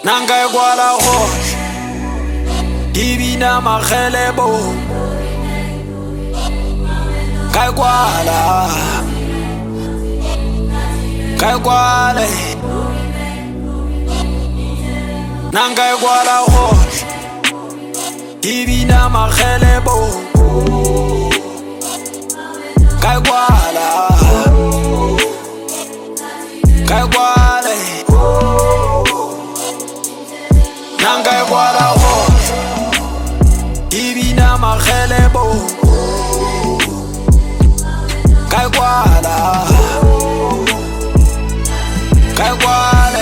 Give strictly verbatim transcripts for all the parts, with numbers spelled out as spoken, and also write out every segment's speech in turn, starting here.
nanga kwala hosh ibina magelebo kai kwala kai kwale nanga kwala hosh ibina magelebo kai kwala kai kwale nanga kwala hosh ibina magelebo kai kwala kai kwale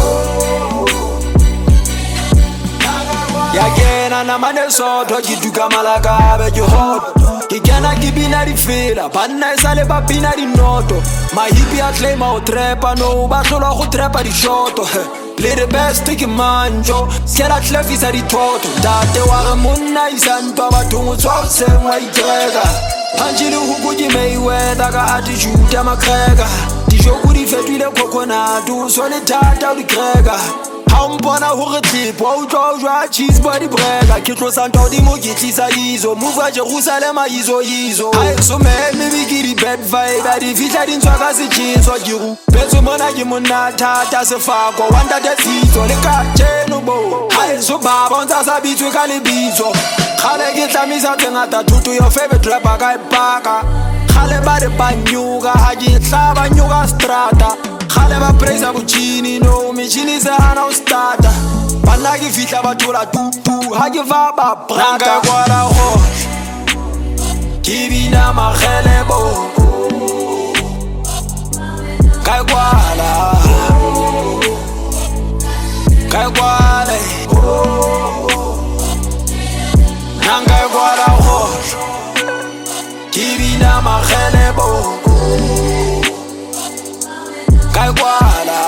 yagena na manesoto kiduka malaka be hot kikena kibina di fela banna isale ba bina di noto my hippie a claim out trepa no ba solo go trepa di shoto le the best ke manjo skela tlefisa di toto date wa re monna isanto ba thungu tswa sengwa itreka Anjili hukuji Mayweather ka attitude ya makreka Dijoku di fetwile coconut Usole tata uli kreka Haumpona hore clip Wa utwa ujwa cheese body breka Kitlo santo di mugitlisa izo Move wa Jerusalem izo izo Aye so man me bigiri bad vibe Adi fitla di nswaka si chinso jiru Peso mona jimuna tata se fako Wanda de tizo Lika chenu bo Aye so baba Onza sabitwe kalibizo Khale ke tlamisa tsengata thuto your favorite rapper ka ipaka Khale ba re banyuka ha ke hlaba nyuka strata Khale ba praise buchini no michini se hana u starta Bana ke fitla ba thola tu tu ha ke va ba brata kwala hosh kibina magelebo kai kwala kai kwale nanga kwala hosh kibina magelebo kai kwala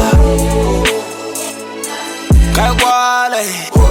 kai kwale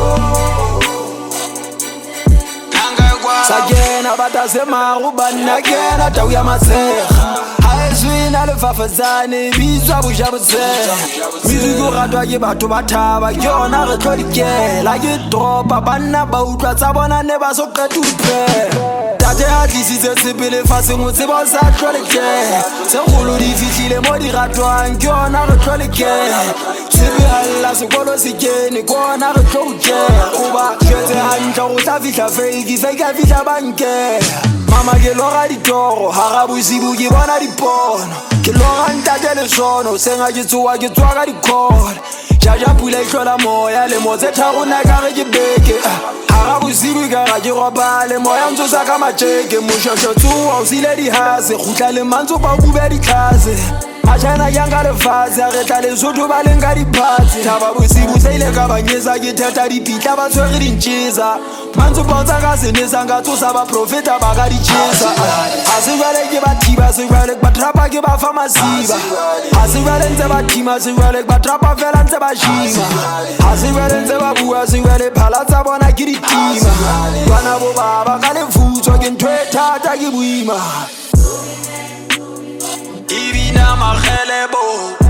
nanga kwala sagena batasema ubana kena tawya masekha haizwina lefafazane bizwa bujabutse mizuko ratwa ke batho ba thaba ke yona re tlo dikela ke dropa banna ba utlwa tsa bona ne ba so qeta utlwe tate ha tlisitse sepele faseng o tseba o sa tlo leke se kholo di fihlile mo di ratwang ke yona re tlo leke tsebe alla sekolo se kene kona re tlo uke o ba jetse hantle go tla fihla fake fake a fihla banke mama ke lora ditoro ha busibu ke bona dipono ke lora ntate le sono senga ke tsoa ke tswa ka dikhola jaja pula itlola moya le motse thagona ka re ke beke ha busibu ka ga ke roba le moya ntso sa ka matjeke moshosho tsoa o sile di hase khutla le mantso ba bube di classe Achana yanga le fazi a retla le sotho ba lenga di phatsi Thaba busibu se ile ka banyesa ke theta di pitla ba tshwere di ntjesa Mantso bontsha ka senesa nga tsosa ba profeta ba ka di tjesa Ha se jwale ke ba thiba se jwale ba trapa ke ba fa masiba Ha se jwale ntse ba tima se jwale ba trapa fela ntse ba shima Ha se jwale ntse ba bua se jwale phala tsa bona ke di tima Bana bo baba ka le futso ke ntwe thata ke boima ibina magelebo